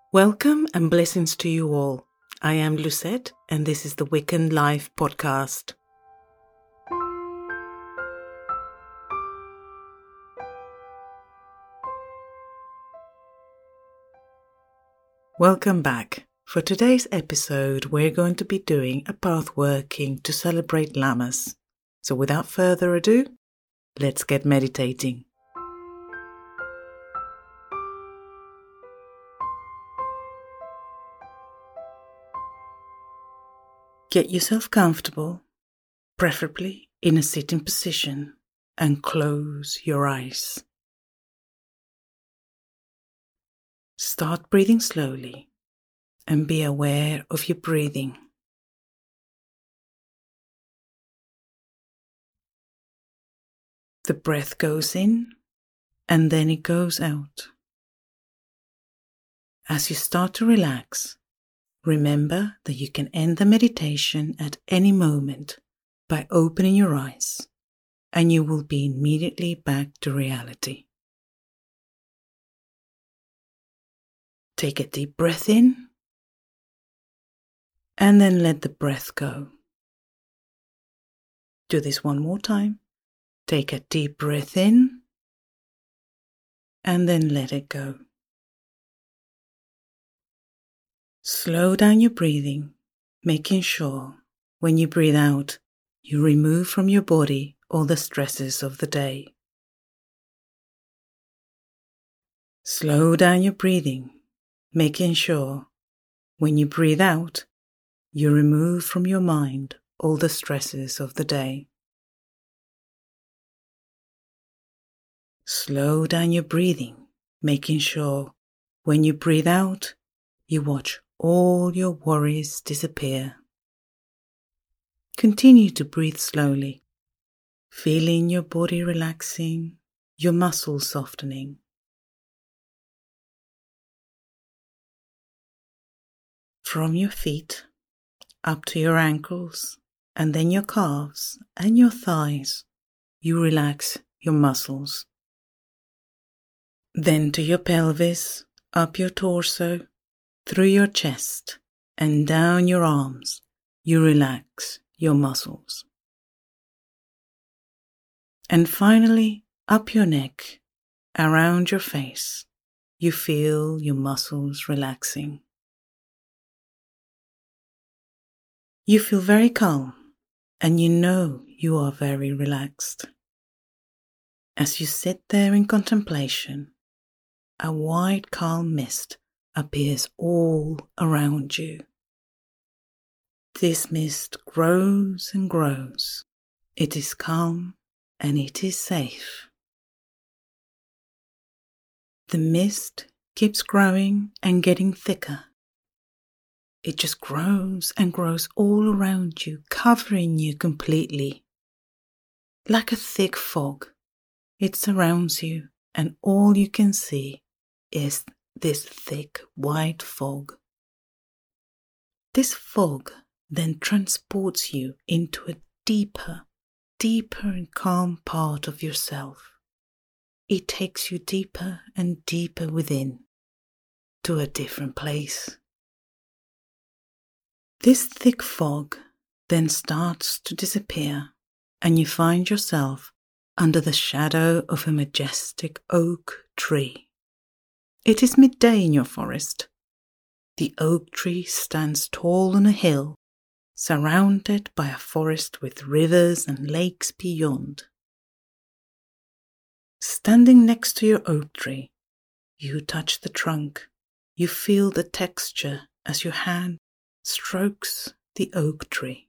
Welcome and blessings to you all. I am Lucette and this is the Wiccan Life podcast. Welcome back. For today's episode, we're going to be doing a path working to celebrate Lammas. So without further ado, let's get meditating. Get yourself comfortable, preferably in a sitting position, and close your eyes. Start breathing slowly and be aware of your breathing. The breath goes in and then it goes out. As you start to relax, remember that you can end the meditation at any moment by opening your eyes, and you will be immediately back to reality. Take a deep breath in, and then let the breath go. Do this one more time. Take a deep breath in, and then let it go. Slow down your breathing, making sure when you breathe out, you remove from your body all the stresses of the day. Slow down your breathing, making sure when you breathe out, you remove from your mind all the stresses of the day. Slow down your breathing, making sure when you breathe out, you watch all your worries disappear. Continue to breathe slowly, feeling your body relaxing, your muscles softening. From your feet up to your ankles and then your calves and your thighs, you relax your muscles. Then to your pelvis, up your torso, through your chest and down your arms, you relax your muscles. And finally, up your neck, around your face, you feel your muscles relaxing. You feel very calm, and you know you are very relaxed. As you sit there in contemplation, a white calm mist appears all around you. This mist grows and grows. It is calm and it is safe. The mist keeps growing and getting thicker. It just grows and grows all around you, covering you completely. Like a thick fog, it surrounds you, and all you can see is this thick white fog. This fog then transports you into a deeper and calm part of yourself. It takes you deeper and deeper within, to a different place. This thick fog then starts to disappear, and you find yourself under the shadow of a majestic oak tree. It is midday in your forest. The oak tree stands tall on a hill, surrounded by a forest with rivers and lakes beyond. Standing next to your oak tree, you touch the trunk. You feel the texture as your hand strokes the oak tree.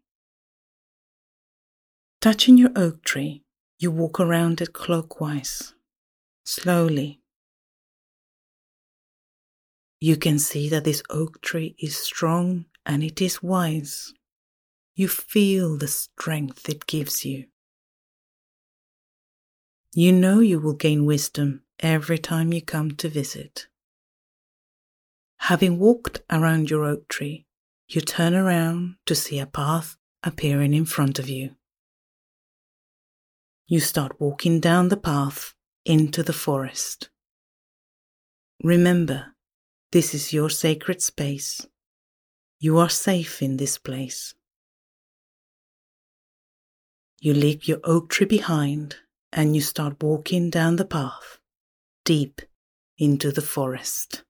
Touching your oak tree, you walk around it clockwise, slowly. You can see that this oak tree is strong and it is wise. You feel the strength it gives you. You know you will gain wisdom every time you come to visit. Having walked around your oak tree, you turn around to see a path appearing in front of you. You start walking down the path into the forest. Remember, This is your sacred space. You are safe in this place. You leave your oak tree behind and you start walking down the path, deep into the forest.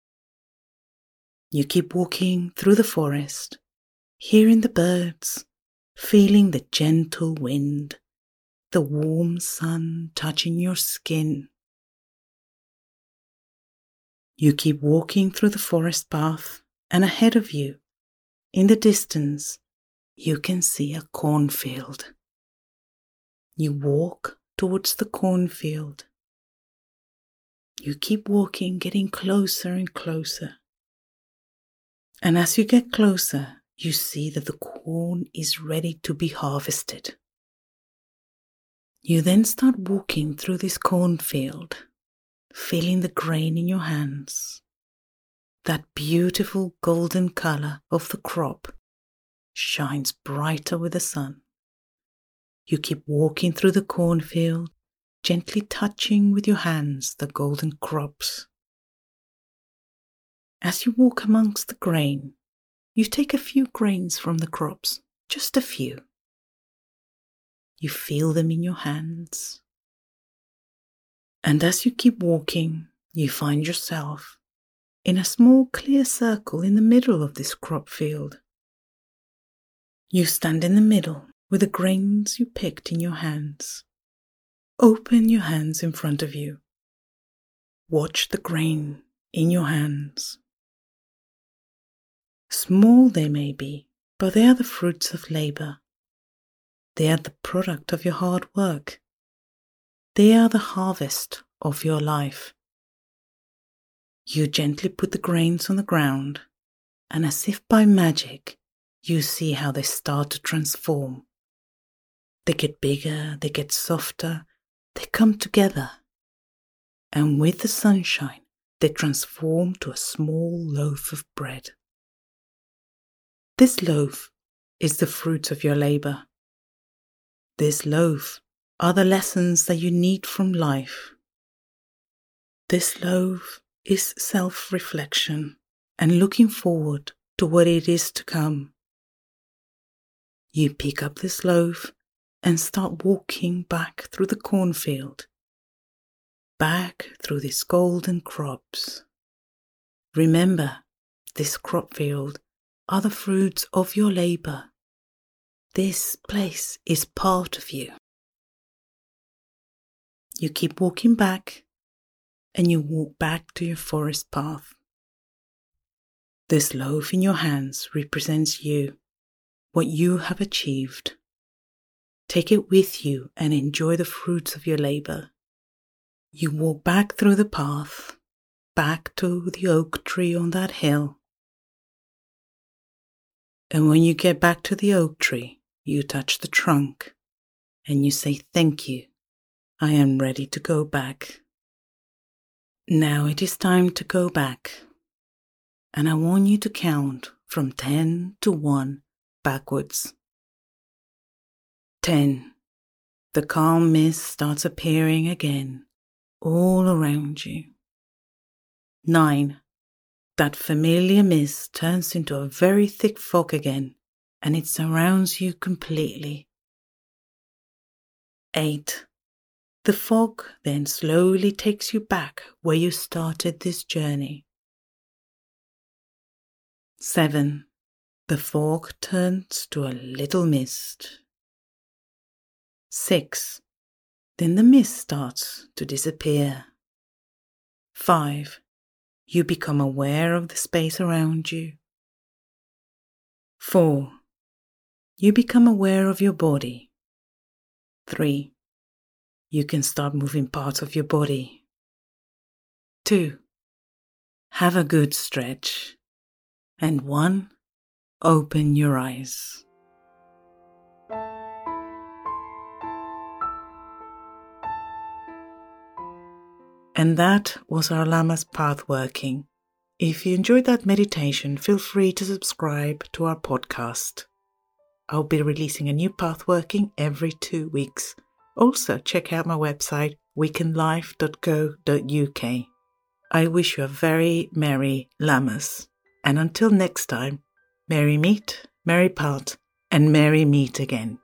You keep walking through the forest, hearing the birds, feeling the gentle wind, the warm sun touching your skin. You keep walking through the forest path, and ahead of you, in the distance, you can see a cornfield. You walk towards the cornfield. You keep walking, getting closer and closer. And as you get closer, you see that the corn is ready to be harvested. You then start walking through this cornfield, feeling the grain in your hands. That beautiful golden color of the crop shines brighter with the sun. You keep walking through the cornfield, gently touching with your hands the golden crops. As you walk amongst the grain, you take a few grains from the crops, just a few. You feel them in your hands. And as you keep walking, you find yourself in a small clear circle in the middle of this crop field. You stand in the middle with the grains you picked in your hands. Open your hands in front of you. Watch the grain in your hands. Small they may be, but they are the fruits of labor. They are the product of your hard work. They are the harvest of your life. You gently put the grains on the ground, and as if by magic, you see how they start to transform. They get bigger, they get softer, they come together. And with the sunshine, they transform to a small loaf of bread. This loaf is the fruit of your labor. This loaf are the lessons that you need from life. This loaf is self-reflection and looking forward to what it is to come. You pick up this loaf and start walking back through the cornfield, back through these golden crops. Remember, this crop field are the fruits of your labor. This place is part of you. You keep walking back, and you walk back to your forest path. This loaf in your hands represents you, what you have achieved. Take it with you and enjoy the fruits of your labor. You walk back through the path, back to the oak tree on that hill. And when you get back to the oak tree, you touch the trunk and you say, "Thank you. I am ready to go back." Now it is time to go back. And I want you to count from 10 to 1 backwards. 10. The calm mist starts appearing again all around you. 9. That familiar mist turns into a very thick fog again, and it surrounds you completely. 8. The fog then slowly takes you back where you started this journey. 7. The fog turns to a little mist. 6. Then the mist starts to disappear. 5. You become aware of the space around you. 4. You become aware of your body. 3. You can start moving parts of your body. 2. Have a good stretch. And 1. Open your eyes. And that was our Lama's path working. If you enjoyed that meditation, feel free to subscribe to our podcast. I'll be releasing a new path working every 2 weeks. Also, check out my website, weekendlife.co.uk. I wish you a very merry Lammas. And until next time, merry meet, merry part, and merry meet again.